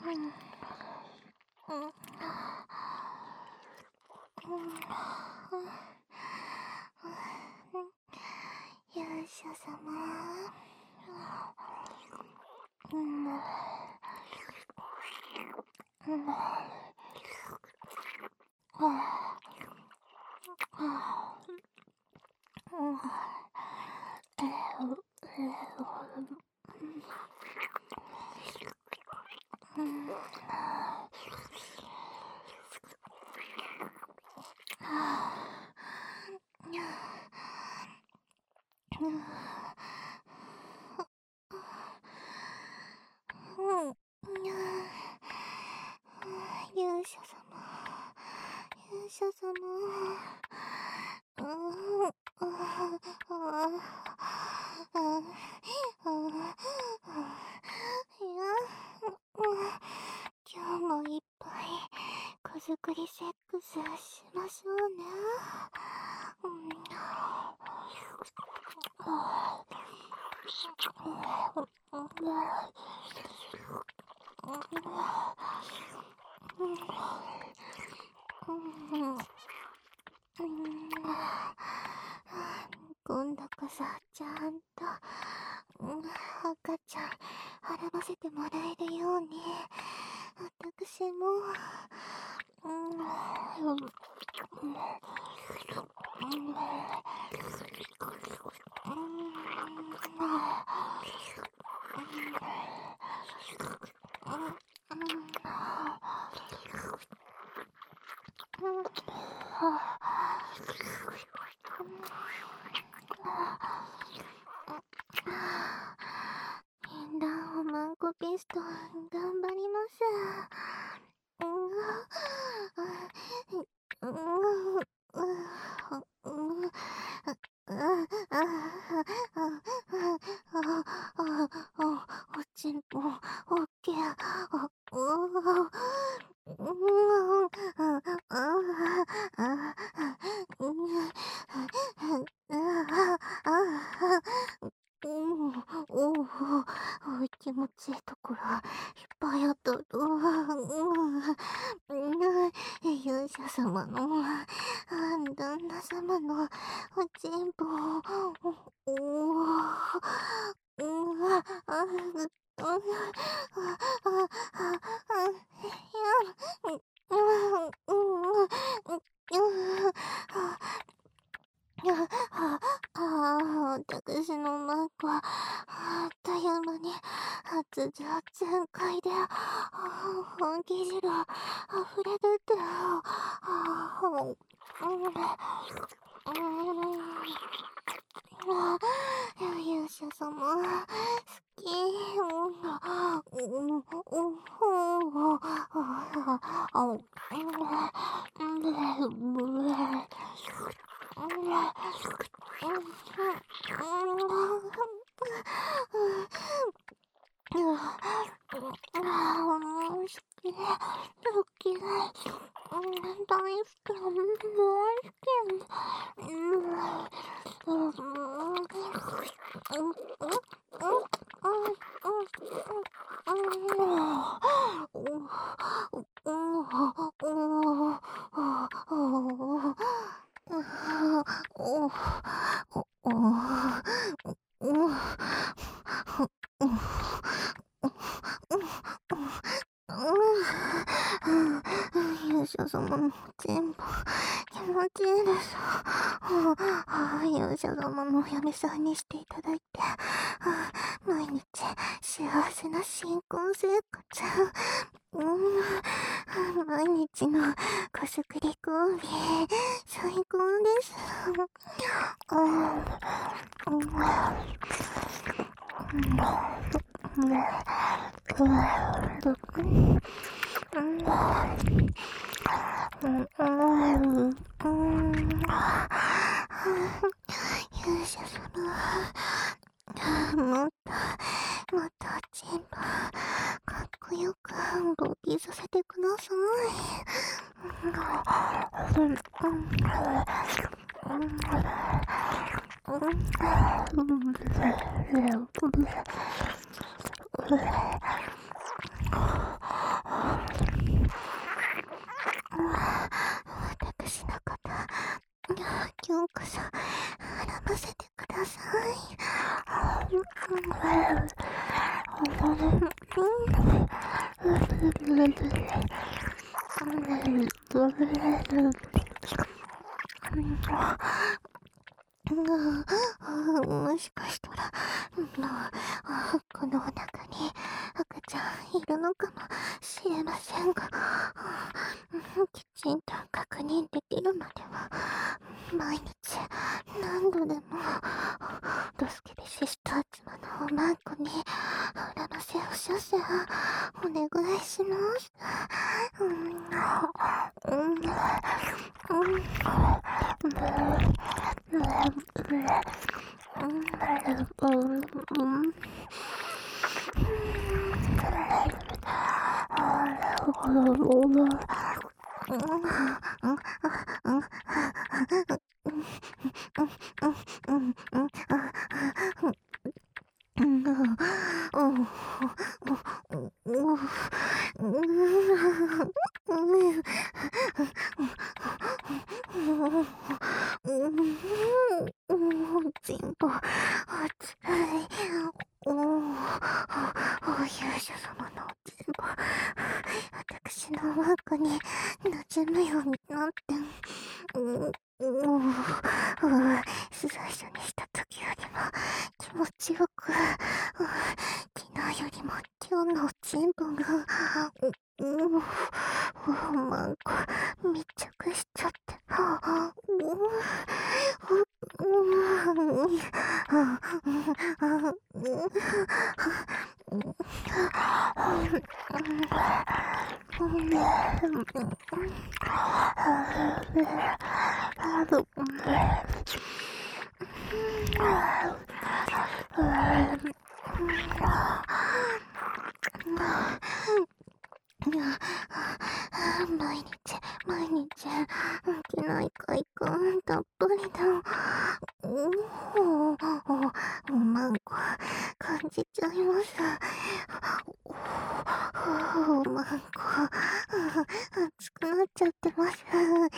勇者様。勇者様、勇者様。今日もいっぱい子作りセックスしましょうね。今度こそちゃんと赤ちゃん孕ませてもらえるように私も変顔をマンコピスト頑張ります。おちんぽ、おっけ、気持ちいいところいっぱいあった。勇者様の旦那様のおちんぽ私のマンコはあっという間に発情全開で本気汁溢れ出て勇者様好き。勇者様の全部気持ちいいです。勇者様のお嫁さんにしていただいて毎日幸せな新婚生活。毎日の子作りコンビ最高です。勇者様、もっとチンポかっこよく勃起させてください。 もしかしたら、このお腹に赤ちゃんいるのかもしれませんが、きちんと確認できるまでは、毎日何度でも、ドスケベシスター妻のおまんこに、裏のせお射精、お願いします。チンポ、熱い。勇者様のチンポ、私のマークに馴染むようになって、最初にした時よりも気持ちよく、昨日よりも今日のチンポが、マンコ密着しちゃって、毎日、機内快感たっぷりだ。マンコ、感じちゃいます。マンコ、熱くなっちゃってます。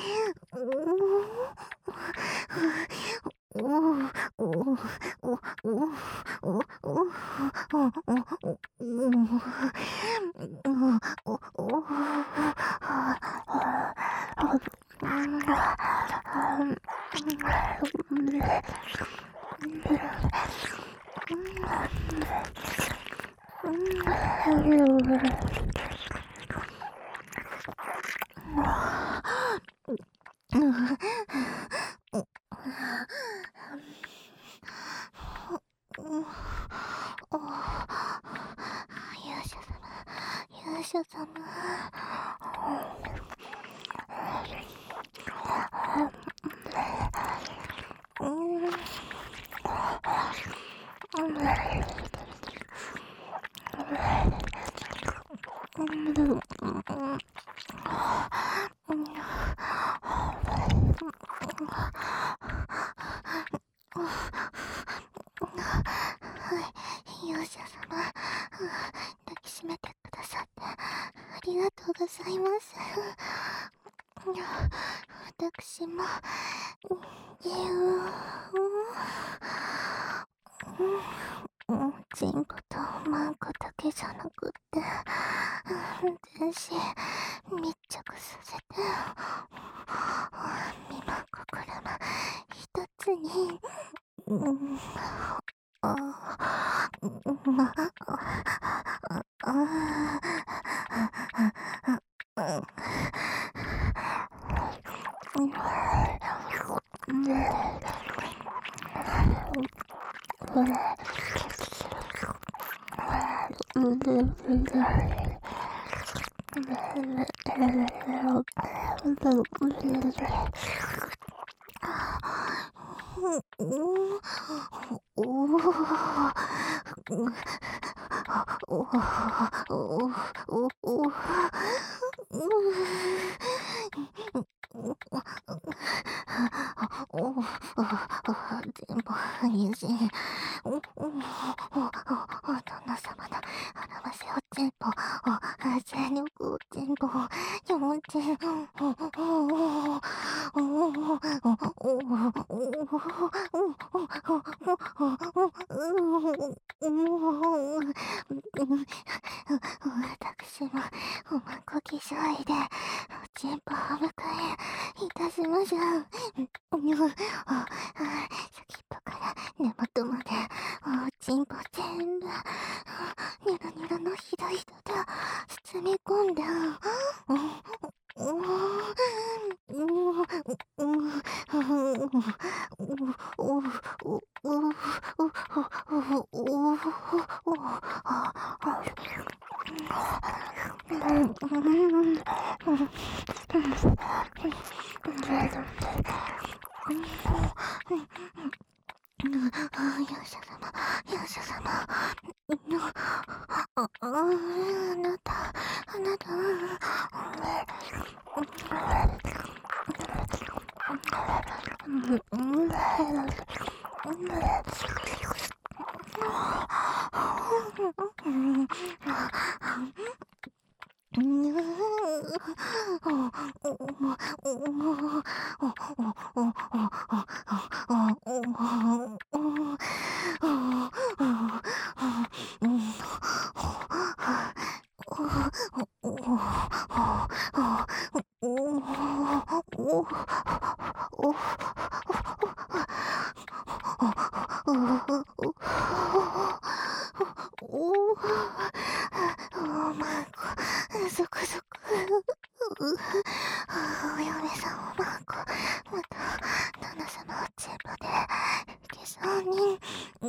勇者様。勇者様、抱きしめてくださってありがとうございます。私も、チンコとマンコだけじゃなくって、全身密着させて、身も心も一つに、全部変人。旦那様の表せおちんぽ、 全力全部気持ち私もおまこきしょいでチンポを迎えいたしましょう。先っぽから根元までおちんぽ全部ニラニラのひだひだで包み込んで勇者様、勇者様、あなた、あなた、そこそこ。お嫁さんおまんこ、また旦那様おちんぽでいけそうに。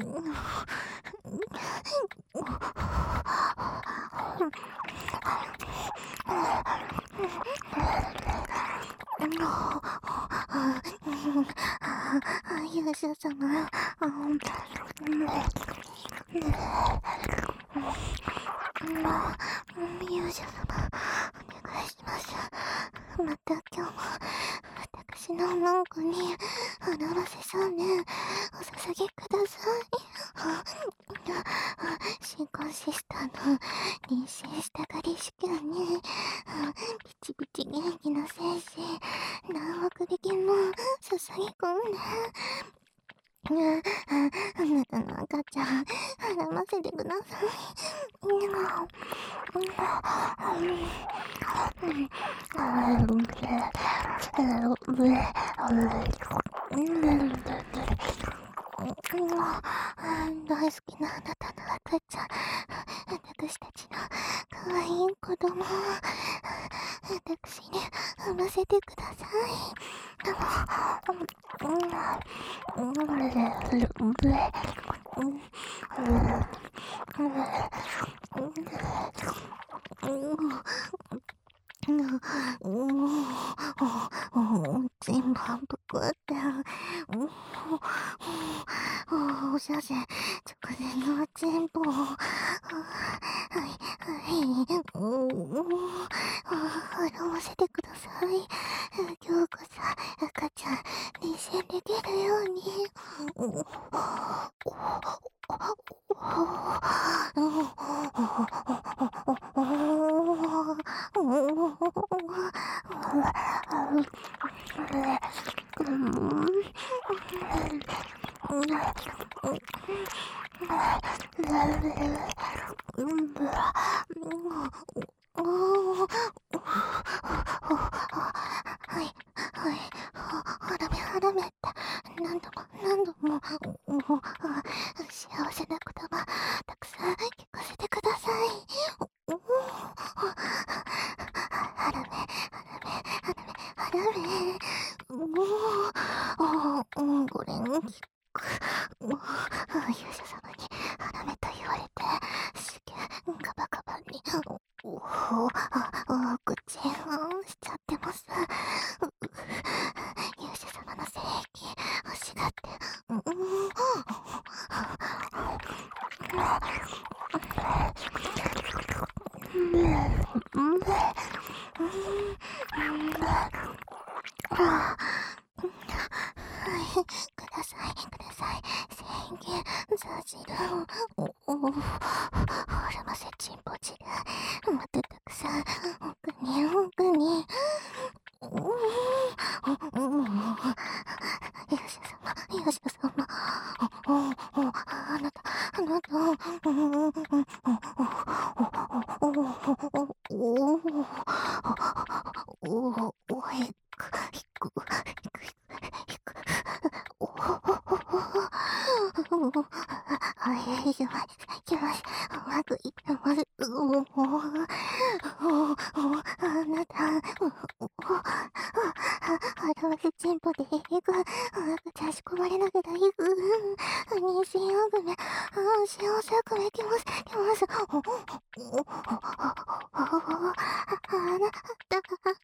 勇者様、勇者様、お願いします。また今日も私の文句に表せそうね。お捧げください。新婚シスターの妊娠したがり試験にピチピチ元気な精子何億匹も捧げ込んであなたの赤ちゃん孕ませてください。大好きなあなたの赤ちゃん、私たちの可愛い子供を私に産ませてくださ全部ぶくって、お写真直前の全部洗わせてください。今日こそ赤ちゃん妊娠できるように。はい、はい、はらめって何度も何度も幸せな言葉たくさん聞かせてください。はらめ、はらめ、これに聞く。勇者様にはらめと言われて試験ガバガバに口しちゃってます。勇者様の性域欲しがって。ください、千円座汁を、おらませちんぽ汁。 おお、おお、ひく、ひく、ひく、ひく、おお、はい、よし、よし、うまくいってます。あなた、腹でチンポでいく、差し込まれなきゃいく、妊娠を組め、幸せを組め、きます、きます。あなた、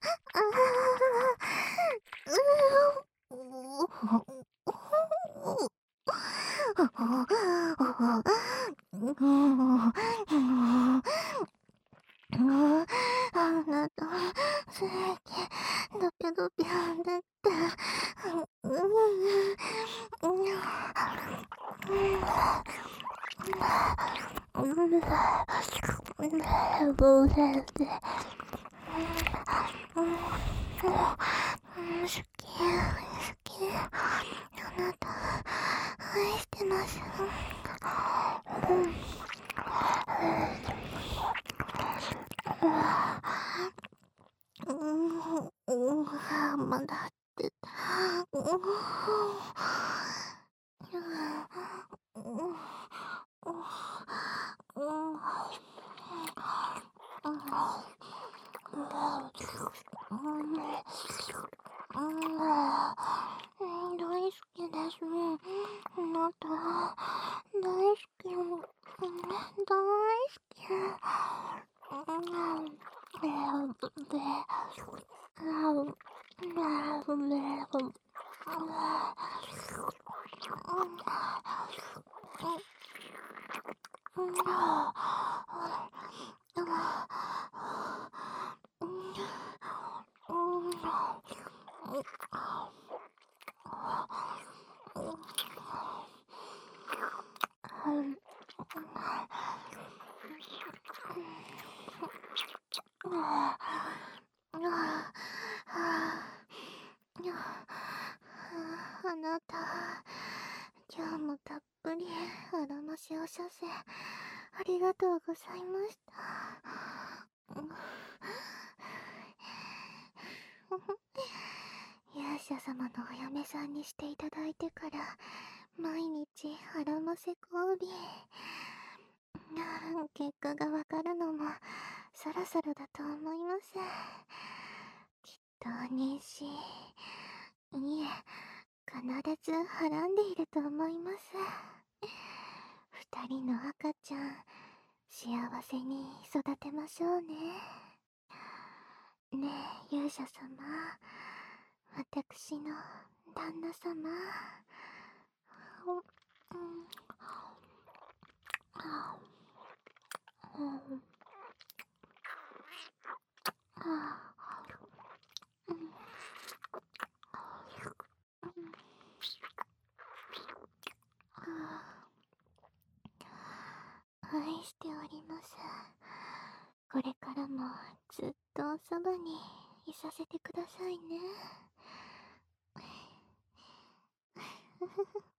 あなた、正義、だけど、ビャンだって、好き、好き、あなた、愛してます。まだって。大好きです。あなた、大好き。大好き。あなた、今日もたっぷりあらましお射精ありがとうございました。勇者様のお嫁さんにしていただいてから毎日あらませ交尾、結果がわかるのもそろそろだと思います。きっと妊娠、いえ、必ずはらんでいると思います。二人の赤ちゃん、幸せに育てましょうね。ねえ、勇者様、私の旦那様。愛しております。これからもずっとおそばにいさせてくださいね。